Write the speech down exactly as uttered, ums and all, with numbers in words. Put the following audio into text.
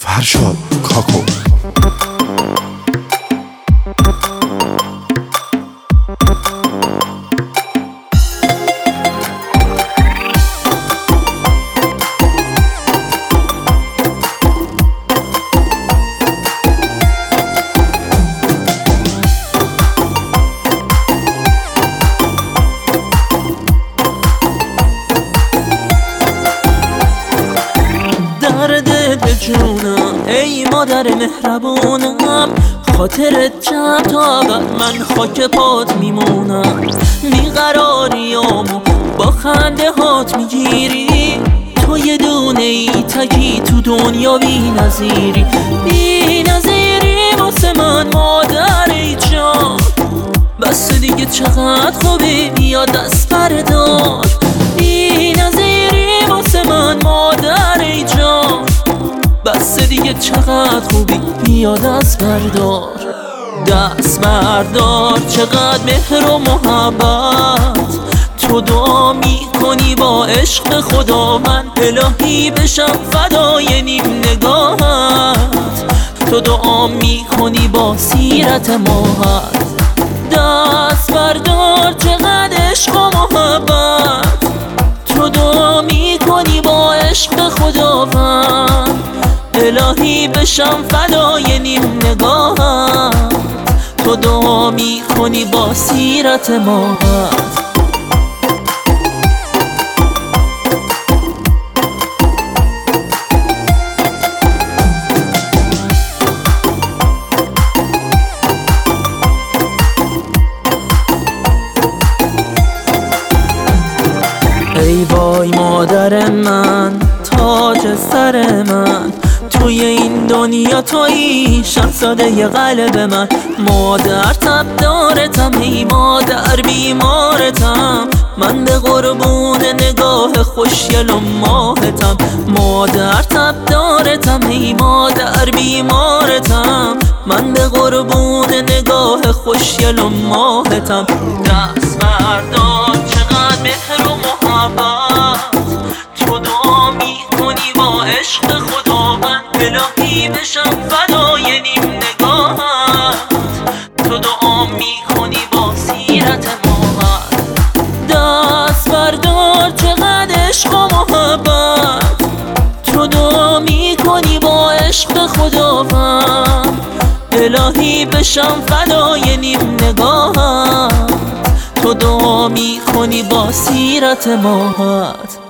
فرشاد کاکو. درد جونم ای مادر مهربونم، خاطرت جمع تا بعد من خاک پات میمونم. بیقراریامو با خنده هات میگیری، تو یه دونه ای تکی تو دنیا بی نظیری. بی نظیری واسه من مادر ای جان، بس دیگه چقدر خوبی بیا دست بردار. بی نظیری واسه من مادر ای جان، بس دیگه چقدر خوبی بیا دست بردار. دست بردار چقدر مهر و محبت تو دعا میکنی با عشق خدا. من الهی بشم فدای نیم نگاهت، تو دعا میکنی با سیرت ماهت. دست بردار چقدر عشق و محبت تو دعا میکنی با عشق خداوند. الهی بشم فدای نیم نگاهت، تو دعا میکنی با سیرت ماهت. ای وای مادر من، تاج سر من، توی این دنیا تویی شاهزاده قلب من. مادر تب دارتم ای مادر بیمارتم، من به قربون نگاه خوشگل و ماهتم. مادر تب دارتم ای مادر بیمارتم، من به قربون نگاه خوشگل و ماهتم. دست بردار چقدر مهر و محبت تو دعا میکنی با عشق خدا. من الهی بشم فدای نیم نگاهت، تو دعا میکنی با سیرت ماهت. دست بردار چقدر عشق و محبت تو دعا میکنی با عشق خداوند. الهی بشم فدای نیم نگاهت، تو دعا میکنی با سیرت ماهت.